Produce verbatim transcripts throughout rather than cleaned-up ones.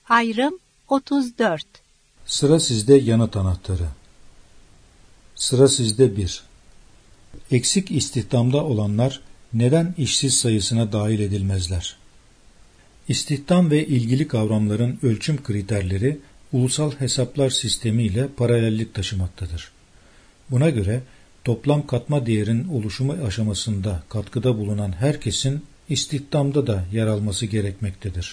Ayrım otuz dört. Sıra sizde yanıt anahtarı. Sıra sizde bir. Eksik istihdamda olanlar neden işsiz sayısına dahil edilmezler? İstihdam ve ilgili kavramların ölçüm kriterleri ulusal hesaplar sistemi ile paralellik taşımaktadır. Buna göre toplam katma değerin oluşumu aşamasında katkıda bulunan herkesin istihdamda da yer alması gerekmektedir.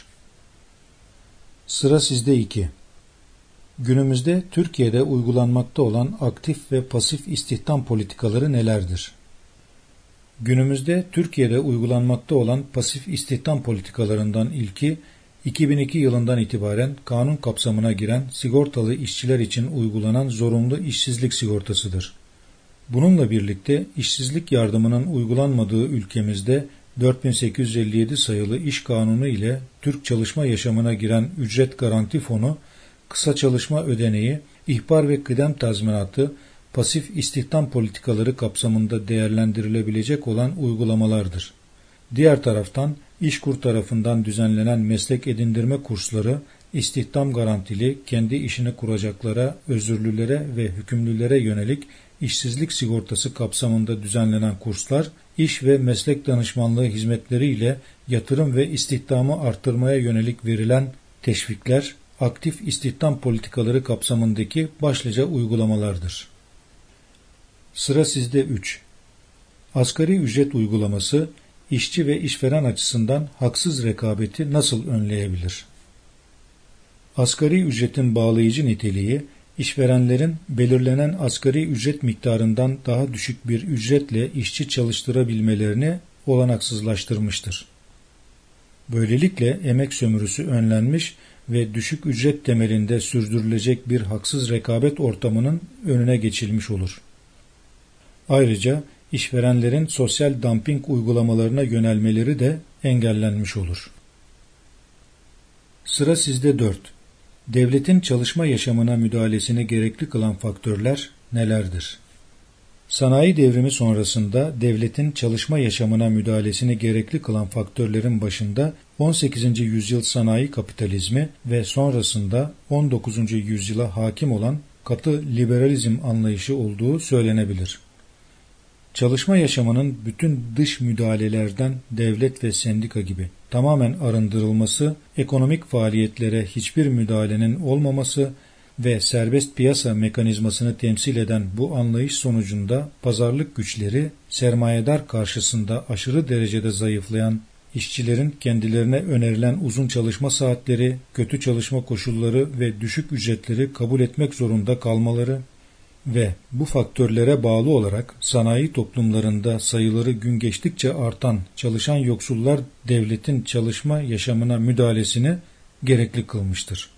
Sıra sizde iki. Günümüzde Türkiye'de uygulanmakta olan aktif ve pasif istihdam politikaları nelerdir? Günümüzde Türkiye'de uygulanmakta olan pasif istihdam politikalarından ilki, iki bin iki yılından itibaren kanun kapsamına giren sigortalı işçiler için uygulanan zorunlu işsizlik sigortasıdır. Bununla birlikte işsizlik yardımının uygulanmadığı ülkemizde dört bin sekiz yüz elli yedi sayılı İş Kanunu ile Türk çalışma yaşamına giren ücret garanti fonu, kısa çalışma ödeneği, ihbar ve kıdem tazminatı, pasif istihdam politikaları kapsamında değerlendirilebilecek olan uygulamalardır. Diğer taraftan İşkur tarafından düzenlenen meslek edindirme kursları, istihdam garantili, kendi işini kuracaklara, özürlülere ve hükümlülere yönelik işsizlik sigortası kapsamında düzenlenen kurslar, iş ve meslek danışmanlığı hizmetleri ile yatırım ve istihdamı artırmaya yönelik verilen teşvikler, aktif istihdam politikaları kapsamındaki başlıca uygulamalardır. Sıra sizde üç. Asgari ücret uygulaması, işçi ve işveren açısından haksız rekabeti nasıl önleyebilir? Asgari ücretin bağlayıcı niteliği, işverenlerin belirlenen asgari ücret miktarından daha düşük bir ücretle işçi çalıştırabilmelerini olanaksızlaştırmıştır. Böylelikle emek sömürüsü önlenmiş ve düşük ücret temelinde sürdürülecek bir haksız rekabet ortamının önüne geçilmiş olur. Ayrıca işverenlerin sosyal dumping uygulamalarına yönelmeleri de engellenmiş olur. Sıra sizde dört. Devletin çalışma yaşamına müdahalesini gerekli kılan faktörler nelerdir? Sanayi devrimi sonrasında devletin çalışma yaşamına müdahalesini gerekli kılan faktörlerin başında on sekizinci yüzyıl sanayi kapitalizmi ve sonrasında on dokuzuncu yüzyıla hakim olan katı liberalizm anlayışı olduğu söylenebilir. Çalışma yaşamının bütün dış müdahalelerden devlet ve sendika gibi tamamen arındırılması, ekonomik faaliyetlere hiçbir müdahalenin olmaması ve serbest piyasa mekanizmasını temsil eden bu anlayış sonucunda pazarlık güçleri, sermayedar karşısında aşırı derecede zayıflayan işçilerin kendilerine önerilen uzun çalışma saatleri, kötü çalışma koşulları ve düşük ücretleri kabul etmek zorunda kalmaları ve bu faktörlere bağlı olarak sanayi toplumlarında sayıları gün geçtikçe artan çalışan yoksullar devletin çalışma yaşamına müdahalesini gerekli kılmıştır.